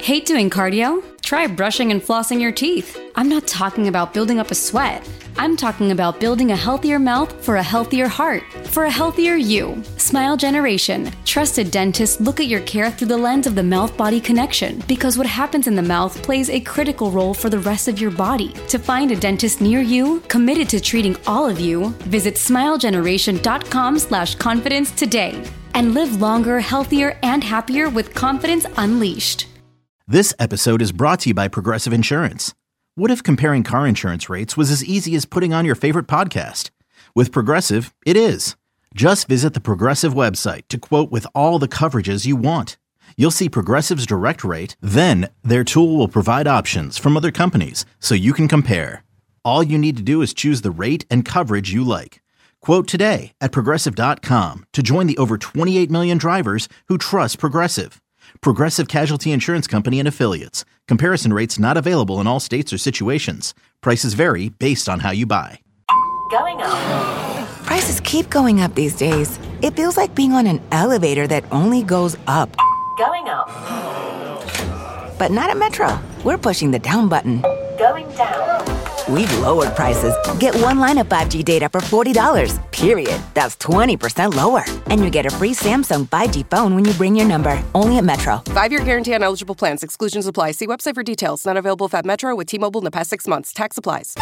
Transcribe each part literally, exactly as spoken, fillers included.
Hate doing cardio? Try brushing and flossing your teeth. I'm not talking about building up a sweat. I'm talking about building a healthier mouth for a healthier heart, for a healthier you. Smile Generation. Trusted dentists look at your care through the lens of the mouth-body connection, because what happens in the mouth plays a critical role for the rest of your body. To find a dentist near you, committed to treating all of you, visit smilegeneration.com slash confidence today. And live longer, healthier, and happier with confidence unleashed. This episode is brought to you by Progressive Insurance. What if comparing car insurance rates was as easy as putting on your favorite podcast? With Progressive, it is. Just visit the Progressive website to quote with all the coverages you want. You'll see Progressive's direct rate, then their tool will provide options from other companies so you can compare. All you need to do is choose the rate and coverage you like. Quote today at Progressive dot com to join the over twenty-eight million drivers who trust Progressive. Progressive Casualty Insurance Company and Affiliates. Comparison rates not available in all states or situations. Prices vary based on how you buy. Going up. Prices keep going up these days. It feels like being on an elevator that only goes up. Going up. But not at Metro. We're pushing the down button. Going down. We've lowered prices. Get one line of five G data for forty dollars, period. That's twenty percent lower. And you get a free Samsung five G phone when you bring your number. Only at Metro. Five-year guarantee on eligible plans. Exclusions apply. See website for details. Not available at Metro with T-Mobile in the past six months. Tax applies.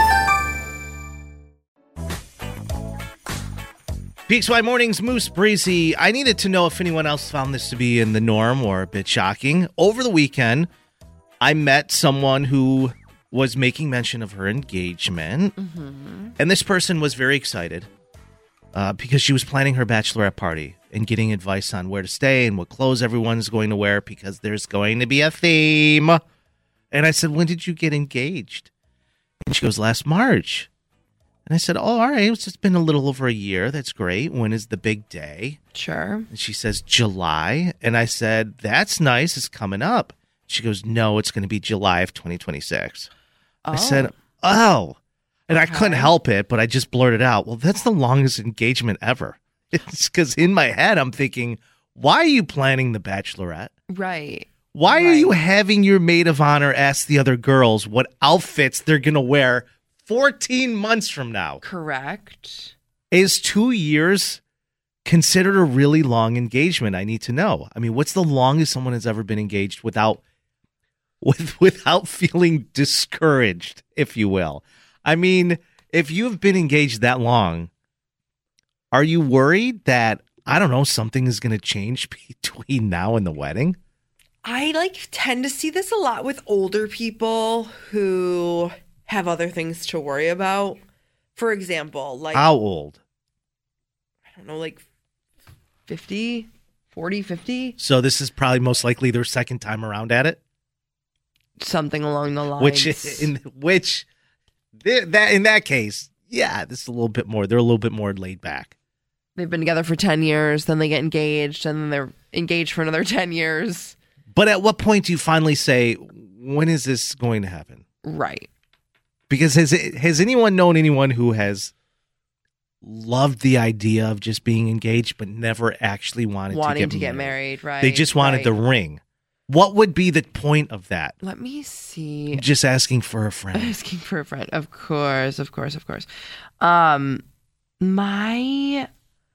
P X Y Mornings, Moose Breezy. I needed to know if anyone else found this to be in the norm or a bit shocking. Over the weekend, I met someone who was making mention of her engagement. Mm-hmm. And this person was very excited uh, because she was planning her bachelorette party and getting advice on where to stay and what clothes everyone's going to wear because there's going to be a theme. And I said, when did you get engaged? And she goes, last March. And I said, oh, all right. It's just been a little over a year. That's great. When is the big day? Sure. And she says, July. And I said, that's nice. It's coming up. She goes, no, it's going to be July of twenty twenty-six. Oh. I said, oh. And okay. I couldn't help it, but I just blurted out, well, that's the longest engagement ever. It's because in my head, I'm thinking, why are you planning the bachelorette? Right. Why right. are you having your maid of honor ask the other girls what outfits they're going to wear fourteen months from now? Correct. Is two years considered a really long engagement? I need to know. I mean, what's the longest someone has ever been engaged without with without feeling discouraged, if you will? I mean, if you've been engaged that long, are you worried that, I don't know, something is going to change between now and the wedding? I like tend to see this a lot with older people who have other things to worry about. For example, like... How old? I don't know, like fifty, forty, fifty? So this is probably most likely their second time around at it? Something along the lines. Which, in which, that in that case, yeah, this is a little bit more. They're a little bit more laid back. They've been together for ten years, then they get engaged, and then they're engaged for another ten years. But at what point do you finally say, when is this going to happen? Right. Because has has anyone known anyone who has loved the idea of just being engaged but never actually wanted Wanting to get to married? get married, right? They just wanted right. the ring. What would be the point of that? Let me see. Just asking for a friend. Asking for a friend. Of course, of course, of course. Um, my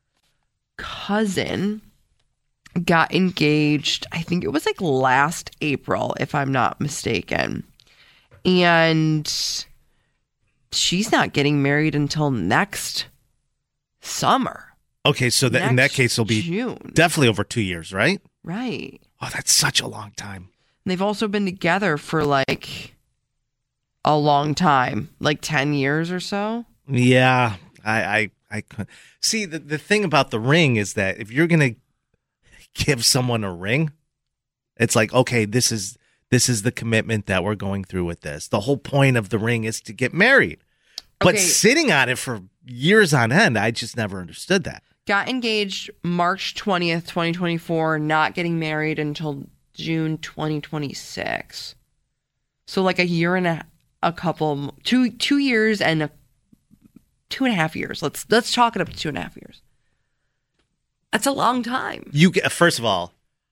cousin got engaged, I think it was like last April, if I'm not mistaken. And she's not getting married until next summer. Okay, so that in that case, it'll be June. Definitely over two years, right? Right. Oh, that's such a long time. And they've also been together for like a long time, like ten years or so. Yeah, I, I, I could see the the thing about the ring is that if you're gonna give someone a ring, it's like, okay, this is this is the commitment that we're going through with this. The whole point of the ring is to get married. But Okay. sitting on it for years on end, I just never understood that. Got engaged March twentieth, twenty twenty-four, not getting married until June twenty twenty-six. So like a year and a, a couple, two two years and a, two and a half years. Let's let's chalk it up to two and a half years. That's a long time. You get, first of all,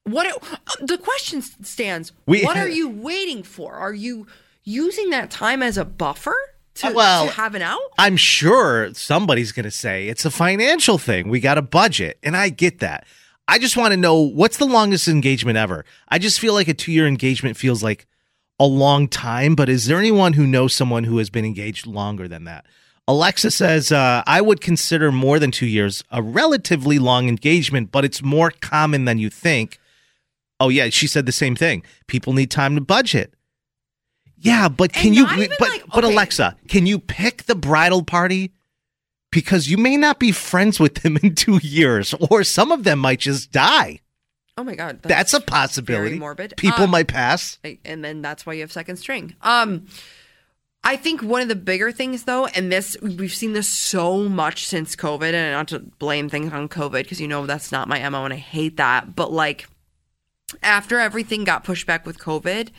What the question stands? We- what are you waiting for? Are you using that time as a buffer to, Uh, well, to have an out? I'm sure somebody's going to say it's a financial thing. We got a budget, and I get that. I just want to know, what's the longest engagement ever? I just feel like a two-year engagement feels like a long time, but is there anyone who knows someone who has been engaged longer than that? Alexa says, uh, I would consider more than two years a relatively long engagement, but it's more common than you think. Oh, yeah, she said the same thing. People need time to budget. Yeah, but can And you, not even but, like- but okay. Alexa, can you pick the bridal party? Because you may not be friends with them in two years, or some of them might just die. Oh my God. That's, a possibility. very morbid. People Um, might pass. And then that's why you have second string. Um, I think one of the bigger things, though, and this, we've seen this so much since COVID, and not to blame things on COVID, because you know that's not my M O and I hate that. But like, after everything got pushed back with COVID,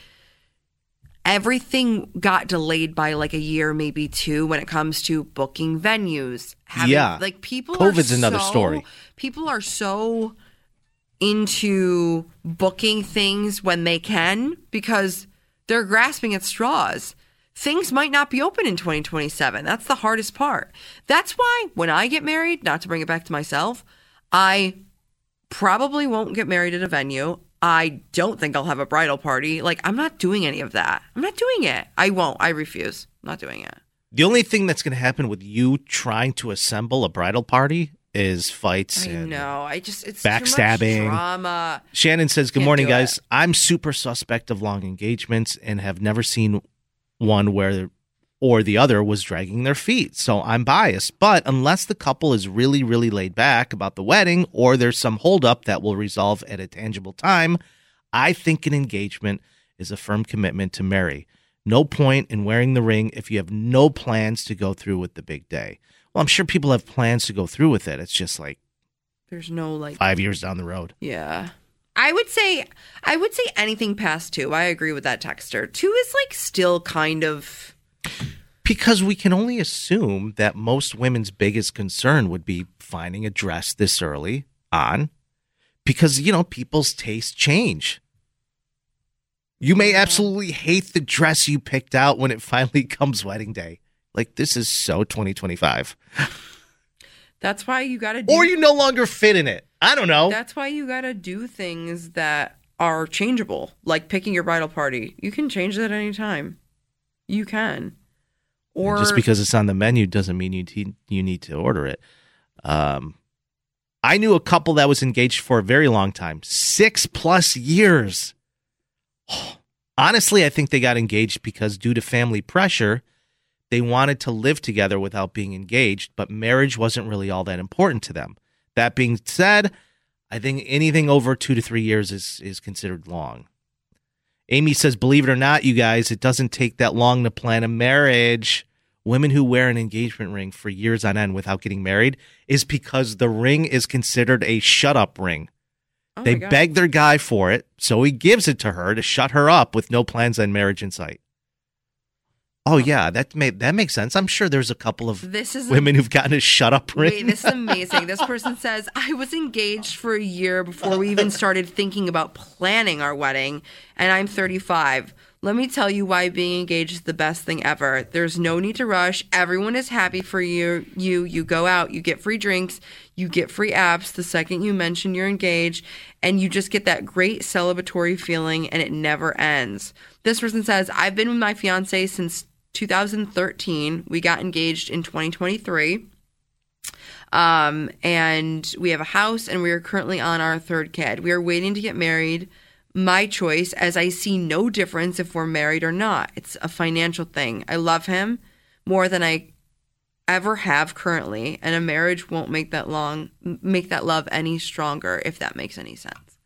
everything got delayed by like a year, maybe two, when it comes to booking venues. Having, Yeah. Like people COVID's are another so- story. People are so into booking things when they can because they're grasping at straws. Things might not be open in twenty twenty-seven. That's the hardest part. That's why when I get married, not to bring it back to myself, I probably won't get married at a venue. I don't think I'll have a bridal party. Like, I'm not doing any of that. I'm not doing it. I won't. I refuse. I'm not doing it. The only thing that's going to happen with you trying to assemble a bridal party is fights. I and know. I just, it's backstabbing. too much drama. Shannon says, good Can't morning, do guys. it. I'm super suspect of long engagements and have never seen one where or the other was dragging their feet. So I'm biased. But unless the couple is really, really laid back about the wedding or there's some holdup that will resolve at a tangible time, I think an engagement is a firm commitment to marry. No point in wearing the ring if you have no plans to go through with the big day. Well, I'm sure people have plans to go through with it. It's just like There's no like five years down the road. Yeah. I would say I would say anything past two. I agree with that texter. Two is like still kind of Because we can only assume that most women's biggest concern would be finding a dress this early on because, you know, people's tastes change. You may absolutely hate the dress you picked out when it finally comes wedding day. Like, this is so twenty twenty-five. that's why you gotta do Or you no longer fit in it. I don't know. that's why you gotta do things that are changeable. Like picking your bridal party. You can change that anytime. You can. Or Just because it's on the menu doesn't mean you te- you need to order it. Um, I knew a couple that was engaged for a very long time, six plus years. Honestly, I think they got engaged because due to family pressure, they wanted to live together without being engaged, but marriage wasn't really all that important to them. That being said, I think anything over two to three years is, is considered long. Amy says, believe it or not, you guys, it doesn't take that long to plan a marriage. Women who wear an engagement ring for years on end without getting married is because the ring is considered a shut-up ring. Oh They my God. beg their guy for it, so he gives it to her to shut her up with no plans on marriage in sight. Oh, yeah, that may, that makes sense. I'm sure there's a couple of This is women who've gotten a shut-up ring. Wait, this is amazing. This person says, I was engaged for a year before we even started thinking about planning our wedding, and I'm thirty-five. Let me tell you why being engaged is the best thing ever. There's no need to rush. Everyone is happy for you. You you go out, you get free drinks, you get free apps the second you mention you're engaged, and you just get that great celebratory feeling, and it never ends. This person says, I've been with my fiance since two thousand thirteen. We got engaged in twenty twenty-three. Um, and we have a house, and we are currently on our third kid. We are waiting to get married. My choice, as I see no difference if we're married or not. It's a financial thing. I love him more than I ever have currently, and a marriage won't make that long make that love any stronger, if that makes any sense.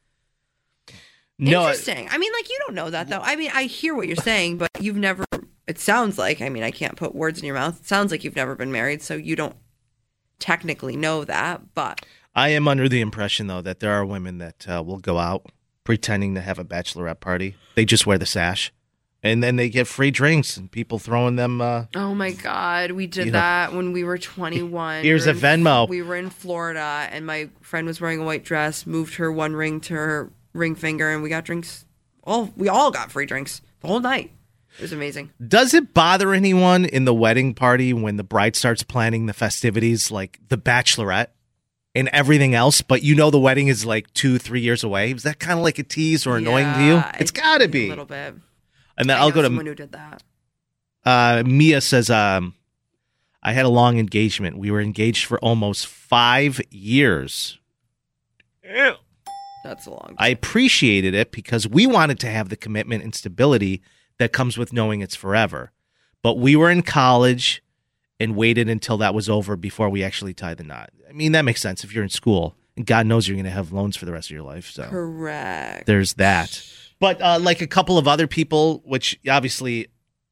No, Interesting. I mean, like, you don't know that, though. I mean, I hear what you're saying, but you've never, it sounds like, I mean, I can't put words in your mouth. It sounds like you've never been married, so you don't technically know that, but. I am under the impression, though, that there are women that uh, will go out pretending to have a bachelorette party. They just wear the sash. And then they get free drinks and people throwing them. Uh, Oh my God, we did You know, that when we were twenty-one. here's We a were in- Venmo. We were in Florida, and my friend was wearing a white dress, moved her one ring to her ring finger, and we got drinks. All we all got free drinks the whole night. It was amazing. Does it bother anyone in the wedding party when the bride starts planning the festivities, like the bachelorette and everything else, but you know the wedding is like two, three years away? Is that kind of like a tease or annoying Yeah, to you? It's got to A be. little bit. And then I I'll know go someone to who did that. uh, Mia says, um, I had a long engagement. We were engaged for almost five years. Ew. That's a long. I appreciated it because we wanted to have the commitment and stability that comes with knowing it's forever. But we were in college and waited until that was over before we actually tied the knot. I mean, that makes sense if you're in school and God knows you're going to have loans for the rest of your life. So Correct. there's that. But uh, like a couple of other people, which obviously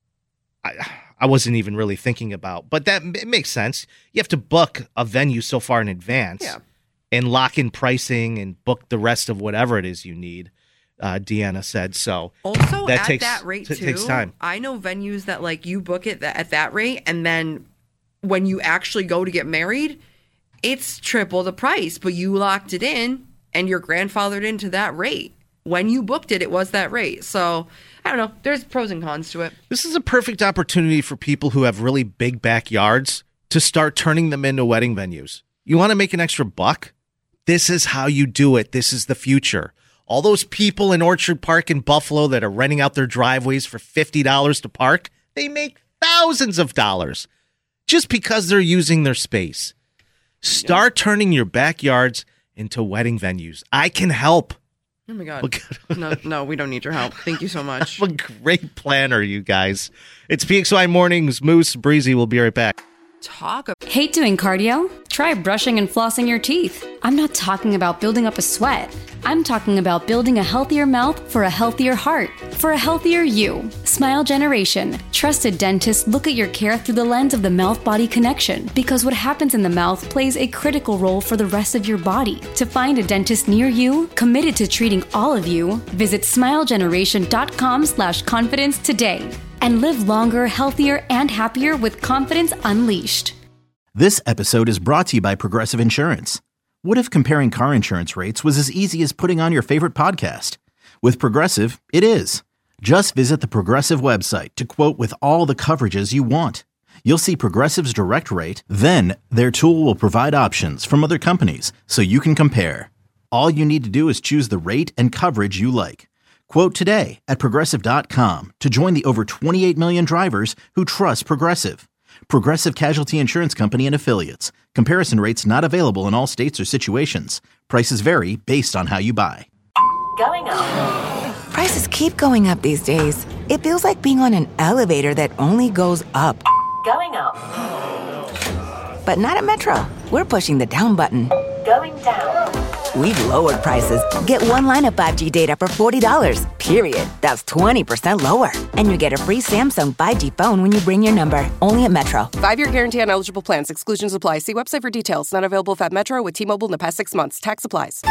I, I wasn't even really thinking about, but that it makes sense. You have to book a venue so far in advance Yeah. and lock in pricing and book the rest of whatever it is you need. Uh, Deanna said so. Also, that at takes, that rate t- too, takes time. I know venues that like you book it th- at that rate, and then when you actually go to get married, it's triple the price. But you locked it in, and you're grandfathered into that rate. When you booked it, it was that rate. So I don't know. There's pros and cons to it. This is a perfect opportunity for people who have really big backyards to start turning them into wedding venues. You want to make an extra buck? This is how you do it. This is the future. All those people in Orchard Park in Buffalo that are renting out their driveways for fifty dollars to park, they make thousands of dollars just because they're using their space. Start turning your backyards into wedding venues. I can help. Oh my God. no, no, we don't need your help. Thank you so much. I'm a great planner, you guys. It's P X Y Mornings. Moose, Breezy. We'll be right back. Talk about Hate doing cardio? Try brushing and flossing your teeth. I'm not talking about building up a sweat. I'm talking about building a healthier mouth for a healthier heart, for a healthier you. Smile Generation. Trusted dentists look at your care through the lens of the mouth-body connection because what happens in the mouth plays a critical role for the rest of your body. To find a dentist near you, committed to treating all of you, visit smilegeneration.com slash confidence today. And live longer, healthier, and happier with confidence unleashed. This episode is brought to you by Progressive Insurance. What if comparing car insurance rates was as easy as putting on your favorite podcast? With Progressive, it is. Just visit the Progressive website to quote with all the coverages you want. You'll see Progressive's direct rate, then their tool will provide options from other companies so you can compare. All you need to do is choose the rate and coverage you like. Quote today at Progressive dot com to join the over twenty-eight million drivers who trust Progressive. Progressive Casualty Insurance Company and Affiliates. Comparison rates not available in all states or situations. Prices vary based on how you buy. Going up. Prices keep going up these days. It feels like being on an elevator that only goes up. Going up. But not at Metro. We're pushing the down button. Going down. We've lowered prices. Get one line of five G data for forty dollars, period. That's twenty percent lower. And you get a free Samsung five G phone when you bring your number. Only at Metro. Five-year guarantee on eligible plans. Exclusions apply. See website for details. Not available if at Metro with T-Mobile in the past six months. Tax applies.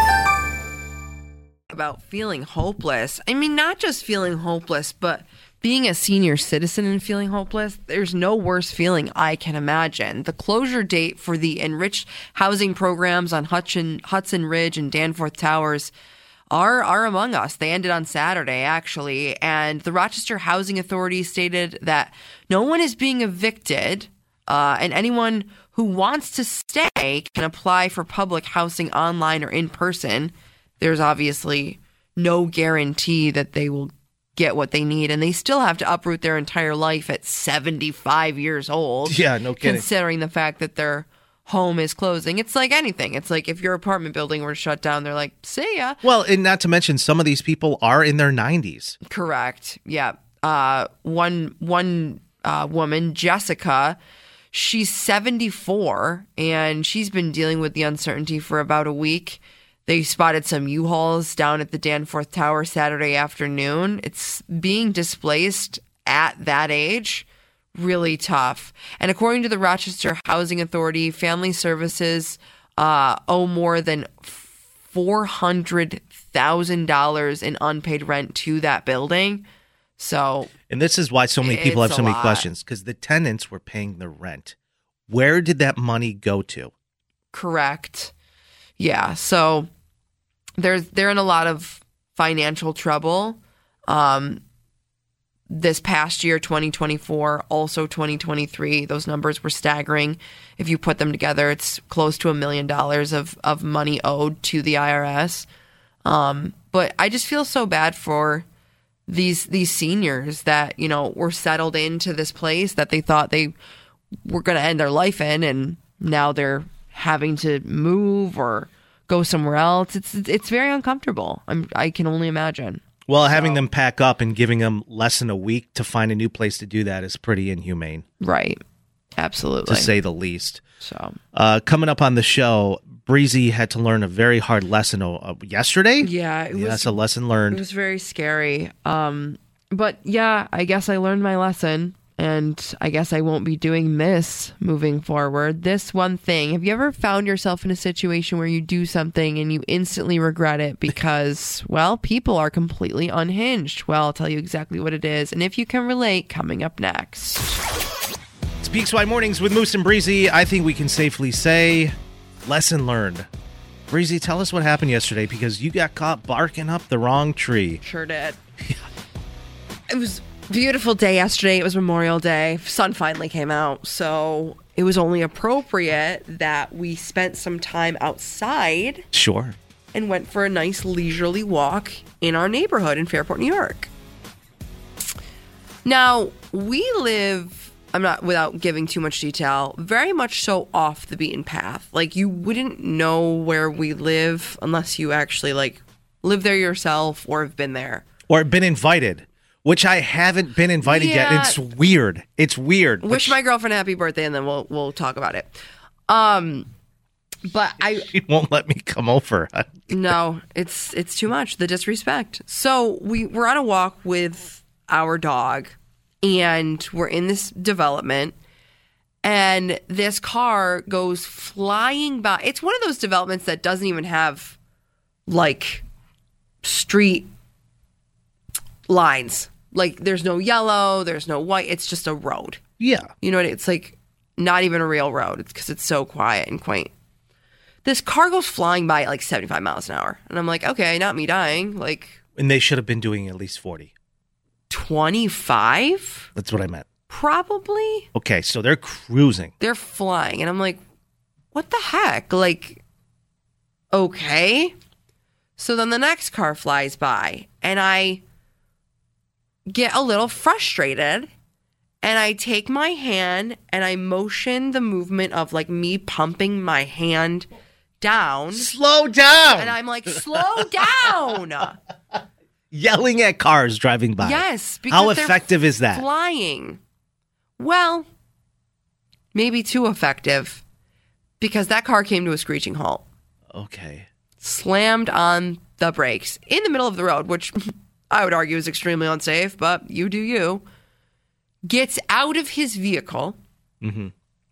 about feeling hopeless. I mean, not just feeling hopeless, but being a senior citizen and feeling hopeless. There's no worse feeling I can imagine. The closure date for the enriched housing programs on Hudson, Hudson Ridge and Danforth Towers are are among us. They ended on Saturday, actually, and the Rochester Housing Authority stated that no one is being evicted, uh, and anyone who wants to stay can apply for public housing online or in person. There's obviously no guarantee that they will get what they need, and they still have to uproot their entire life at seventy-five years old. Yeah, no kidding. Considering the fact that their home is closing. It's like anything. It's like if your apartment building were to shut down, they're like, see ya. Well, and not to mention, some of these people are in their nineties. Correct. Yeah. Uh, one one uh, woman, Jessica, she's seventy-four, and she's been dealing with the uncertainty for about a week. They spotted some U-Hauls down at the Danforth Tower Saturday afternoon. It's being displaced at that age. Really tough. And according to the Rochester Housing Authority, Family Services uh, owe more than four hundred thousand dollars in unpaid rent to that building. So, and this is why so many people have it's so a many lot. questions, because the tenants were paying the rent. Where did that money go to? Correct. Yeah. So there's they're in a lot of financial trouble. Um, this past year, twenty twenty-four, also twenty twenty-three, those numbers were staggering. If you put them together, it's close to a million dollars of, of money owed to the I R S. Um, but I just feel so bad for these these seniors that, you know, were settled into this place that they thought they were going to end their life in, and now they're having to move or go somewhere else. It's it's very uncomfortable. I'm I can only imagine. Well, having so, them pack up and giving them less than a week to find a new place to do that is pretty inhumane. Right. Absolutely. To say the least. So, uh, coming up on the show, Breezy had to learn a very hard lesson uh, yesterday. Yeah, it yeah, was, that's a lesson learned. It was very scary. Um, but yeah, I guess I learned my lesson, and I guess I won't be doing this moving forward. This one thing. Have you ever found yourself in a situation where you do something and you instantly regret it because, well, people are completely unhinged? Well, I'll tell you exactly what it is, and if you can relate, coming up next. It's Peaks Wide Mornings with Moose and Breezy. I think we can safely say, lesson learned. Breezy, tell us what happened yesterday, because you got caught barking up the wrong tree. Sure did. Yeah. It was a beautiful day yesterday. It was Memorial Day. Sun finally came out, so it was only appropriate that we spent some time outside. Sure. And went for a nice leisurely walk in our neighborhood in Fairport, New York. Now, we live... I'm not, without giving too much detail, very much so off the beaten path. Like, you wouldn't know where we live unless you actually, like, live there yourself or have been there. Or been invited, which I haven't been invited yeah. yet. It's weird. It's weird. Wish my girlfriend a happy birthday, and then we'll we'll talk about it. Um, but I... She won't let me come over. No, it's it's too much, the disrespect. So we, we're on a walk with our dog, and we're in this development, and this car goes flying by. It's one of those developments that doesn't even have, like, street lines. Like, there's no yellow, there's no white. It's just a road. Yeah. You know what? It's like not even a real road. It's because it's so quiet and quaint. This car goes flying by at like seventy-five miles an hour. And I'm like, okay, not me dying. Like, and they should have been doing at least forty. twenty-five? That's what I meant. Probably. Okay, so they're cruising. They're flying. And I'm like, what the heck? Like, okay. So then the next car flies by, and I get a little frustrated, and I take my hand and I motion the movement of like me pumping my hand down. Slow down. And I'm like, slow down. Yelling at cars driving by. Yes. Because how effective is that? Flying. Well, maybe too effective, because that car came to a screeching halt. Okay. Slammed on the brakes in the middle of the road, which I would argue is extremely unsafe, but you do you. Gets out of his vehicle. Mm-hmm.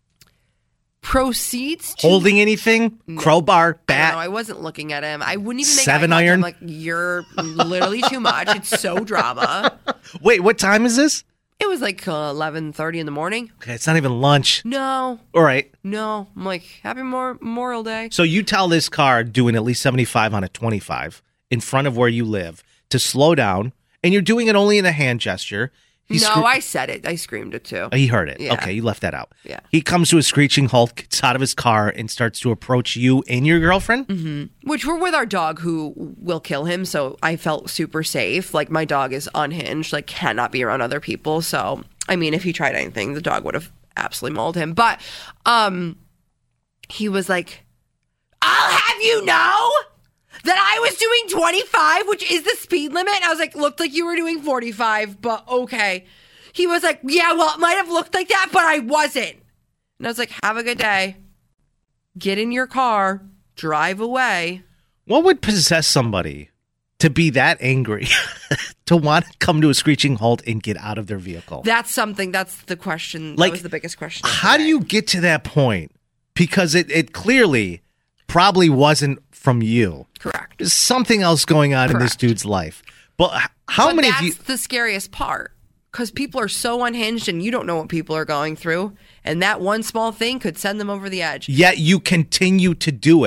Proceeds to... Holding anything? No. Crowbar? Bat? No, I wasn't looking at him. I wouldn't even make Seven eye contact. iron? I'm like, you're literally too much. It's so drama. Wait, what time is this? It was like uh, eleven thirty in the morning. Okay, it's not even lunch. No. All right. No. I'm like, happy Mor- Memorial Day. So you tell this car doing at least seventy-five on a twenty-five in front of where you live to slow down, and you're doing it only in a hand gesture. He no, scre- I said it. I screamed it too. Oh, he heard it. Yeah. Okay, you left that out. Yeah. He comes to a screeching halt, gets out of his car, and starts to approach you and your girlfriend? Mm-hmm. Which we're with our dog, who will kill him, so I felt super safe. Like, my dog is unhinged, like, cannot be around other people. So, I mean, if he tried anything, the dog would have absolutely mauled him. But um, he was like, I'll have you know that I was doing twenty-five, which is the speed limit. And I was like, looked like you were doing forty-five, but okay. He was like, yeah, well, it might have looked like that, but I wasn't. And I was like, have a good day. Get in your car, drive away. What would possess somebody to be that angry, to want to come to a screeching halt and get out of their vehicle? That's something, that's the question. Like, that was the biggest question. How do you get to that point? Because it, it clearly probably wasn't from you. Correct. There's something else going on Correct. in this dude's life. But how but many that's of you... the scariest part. Because people are so unhinged and you don't know what people are going through. And that one small thing could send them over the edge. Yet you continue to do it.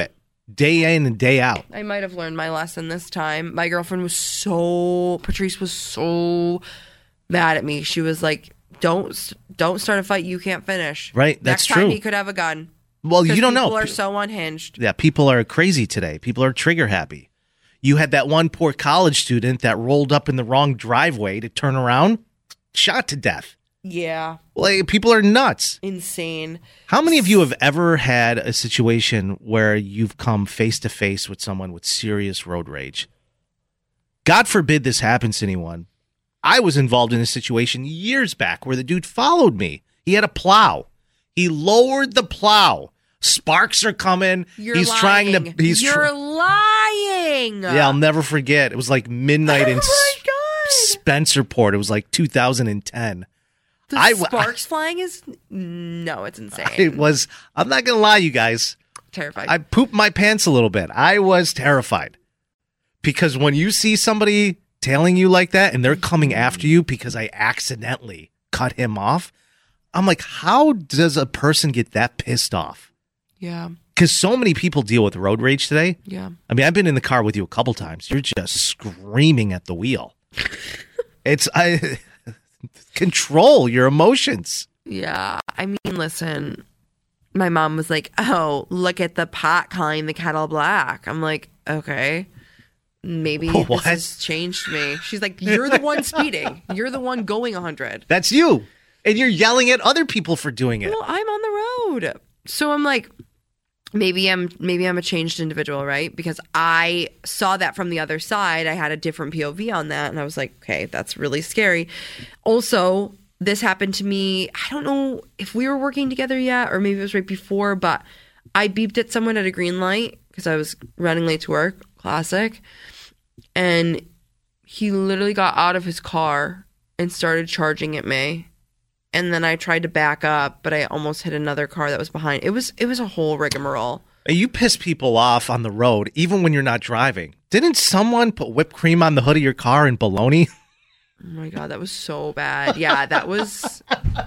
day in and day out. I might have learned my lesson this time. My girlfriend was so, Patrice was so mad at me. She was like, don't don't start a fight you can't finish. Right, that's Next time true. he could have a gun. Well, you don't know. People are so unhinged. Yeah, people are crazy today. People are trigger happy. You had that one poor college student that rolled up in the wrong driveway to turn around, shot to death. Yeah. Like, people are nuts. Insane. How many of you have ever had a situation where you've come face to face with someone with serious road rage? God forbid this happens to anyone. I was involved in a situation years back where the dude followed me. He had a plow. He lowered the plow. Sparks are coming. You're he's lying. trying to. He's You're tr- lying. Yeah, I'll never forget. It was like midnight Oh in my S- God. Spencerport. It was like two thousand ten. The I- sparks flying is no, it's insane. It was. I'm not gonna lie, you guys. Terrified. I pooped my pants a little bit. I was terrified because when you see somebody tailing you like that and they're coming after you because I accidentally cut him off, I'm like, how does a person get that pissed off? yeah. Because so many people deal with road rage today. Yeah. I mean, I've been in the car with you a couple times. You're just screaming at the wheel. It's I control your emotions. Yeah. I mean, listen, my mom was like, oh, look at the pot calling the kettle black. I'm like, okay, maybe What? this has changed me. She's like, you're the one speeding. You're the one going one hundred. That's you. And you're yelling at other people for doing it. Well, I'm on the road. So I'm like, maybe I'm maybe I'm a changed individual, right? Because I saw that from the other side. I had a different P O V on that. And I was like, okay, that's really scary. Also, this happened to me. I don't know if we were working together yet or maybe it was right before, but I beeped at someone at a green light because I was running late to work. Classic. And he literally got out of his car and started charging at me. And then I tried to back up, but I almost hit another car that was behind. It was it was a whole rigmarole. You piss people off on the road, even when you're not driving. Didn't someone put whipped cream on the hood of your car in bologna? Oh my God, that was so bad. Yeah, that was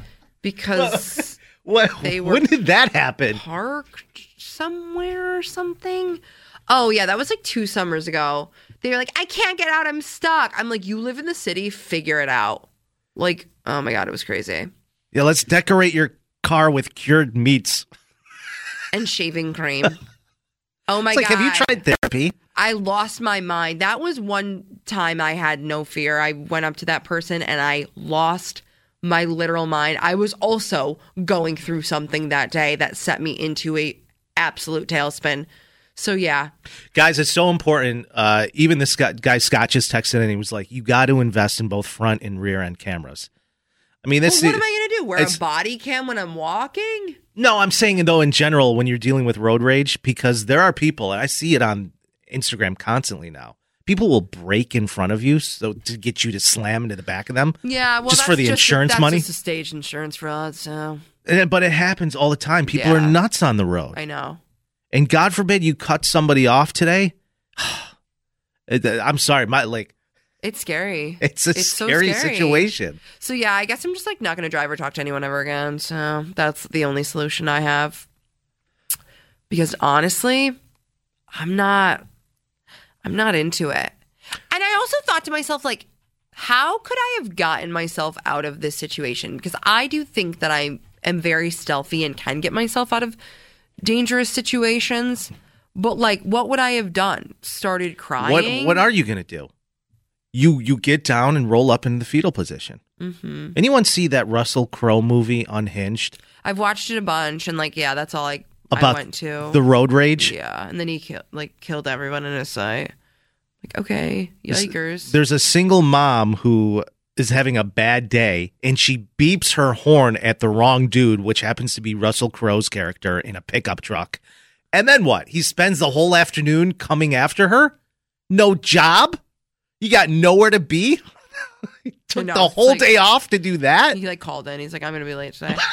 because What? They were- When did that happen? parked somewhere or something. Oh yeah, that was like two summers ago. They were like, I can't get out, I'm stuck. I'm like, you live in the city, figure it out. Like, oh my God, it was crazy. Yeah, let's decorate your car with cured meats. And shaving cream. Oh my It's like, God. have you tried therapy? I lost my mind. That was one time I had no fear. I went up to that person and I lost my literal mind. I was also going through something that day that set me into a absolute tailspin. So yeah. Guys, it's so important. Uh, even this guy, guy Scott just texted and he was like, you got to invest in both front and rear end cameras. I mean, this Well, what is, am I going to do? Wear it's- a body cam when I'm walking? No, I'm saying, though, in general, when you're dealing with road rage, because there are people, and I see it on Instagram constantly now, people will break in front of you so to get you to slam into the back of them. Yeah, well, Just that's for the insurance that's money? just a stage insurance fraud, so And- But it happens all the time. People Yeah. are nuts on the road. I know. And God forbid you cut somebody off today. It- I'm sorry, my like It's scary. it's a It's so scary, scary. situation. So yeah, I guess I'm just like not going to drive or talk to anyone ever again. So that's the only solution I have. Because honestly, I'm not I'm not into it. And I also thought to myself like, how could I have gotten myself out of this situation? Because I do think that I am very stealthy and can get myself out of dangerous situations. But like, what would I have done? Started crying? What what are you gonna do? You you get down and roll up in the fetal position. Mm-hmm. Anyone see that Russell Crowe movie Unhinged I've watched it a bunch, and like, yeah, that's all I, about I went to. the road rage? Yeah, and then he kill, like killed everyone in his sight. Like, okay, yikers. There's a single mom who is having a bad day, and she beeps her horn at the wrong dude, which happens to be Russell Crowe's character in a pickup truck. And then what? He spends the whole afternoon coming after her? No job? You got nowhere to be? He took know, the it's whole like- day off to do that? He like called in. He's like, I'm gonna be late today.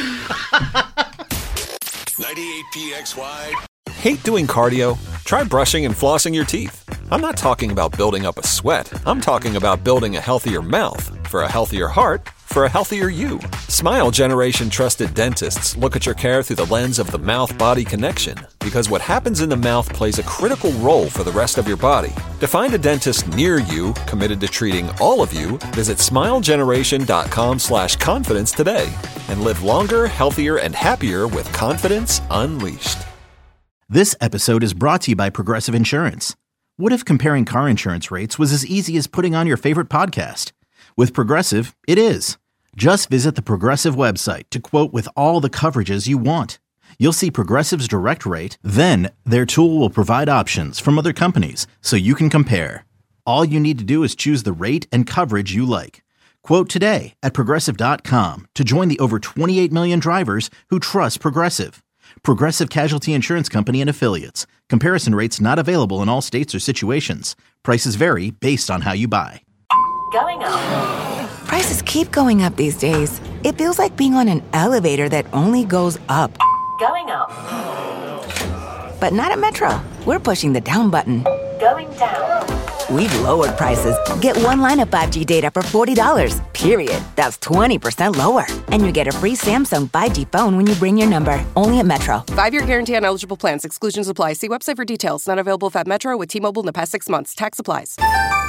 ninety-eight P X Y. Hate doing cardio? Try brushing and flossing your teeth. I'm not talking about building up a sweat. I'm talking about building a healthier mouth. For a healthier heart, for for a healthier you. Smile Generation trusted dentists look at your care through the lens of the mouth-body connection, because what happens in the mouth plays a critical role for the rest of your body. To find a dentist near you committed to treating all of you, visit smilegeneration.com slash confidence today and live longer, healthier, and happier with confidence unleashed. This episode is brought to you by Progressive Insurance. What if comparing car insurance rates was as easy as putting on your favorite podcast? With Progressive, it is. Just visit the Progressive website to quote with all the coverages you want. You'll see Progressive's direct rate, then their tool will provide options from other companies so you can compare. All you need to do is choose the rate and coverage you like. Quote today at progressive dot com to join the over twenty-eight million drivers who trust Progressive. Progressive Casualty Insurance Company and Affiliates. Comparison rates not available in all states or situations. Prices vary based on how you buy. Going up. Prices keep going up these days. It feels like being on an elevator that only goes up. Going up. But not at Metro. We're pushing the down button. Going down. We've lowered prices. Get one line of five G data for forty dollars, period. That's twenty percent lower. And you get a free Samsung five G phone when you bring your number. Only at Metro. Five-year guarantee on eligible plans. Exclusions apply. See website for details. Not available at Metro with T-Mobile in the past six months. Tax applies.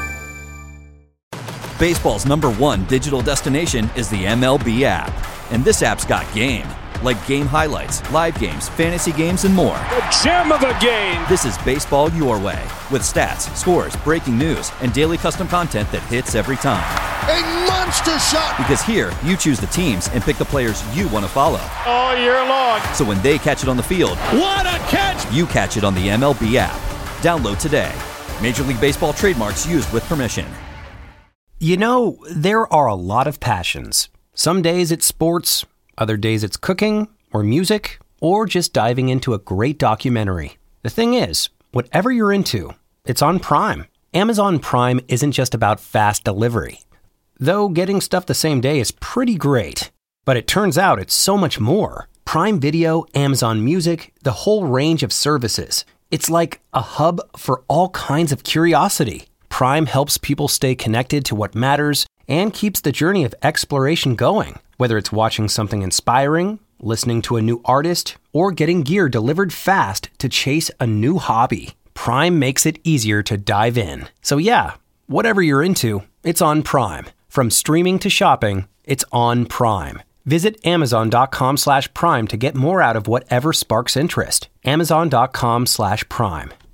Baseball's number one digital destination is the M L B app. And this app's got game. Like game highlights, live games, fantasy games, and more. The gem of a game! This is baseball your way. With stats, scores, breaking news, and daily custom content that hits every time. A monster shot! Because here, you choose the teams and pick the players you want to follow. All year long. So when they catch it on the field, what a catch! You catch it on the M L B app. Download today. Major League Baseball trademarks used with permission. You know, there are a lot of passions. Some days it's sports, other days it's cooking or music or just diving into a great documentary. The thing is, whatever you're into, it's on Prime. Amazon Prime isn't just about fast delivery. Though getting stuff the same day is pretty great. But it turns out it's so much more. Prime Video, Amazon Music, the whole range of services. It's like a hub for all kinds of curiosity. Prime helps people stay connected to what matters and keeps the journey of exploration going. Whether it's watching something inspiring, listening to a new artist, or getting gear delivered fast to chase a new hobby, Prime makes it easier to dive in. So yeah, whatever you're into, it's on Prime. From streaming to shopping, it's on Prime. Visit amazon.com slash prime to get more out of whatever sparks interest. Amazon.com slash prime.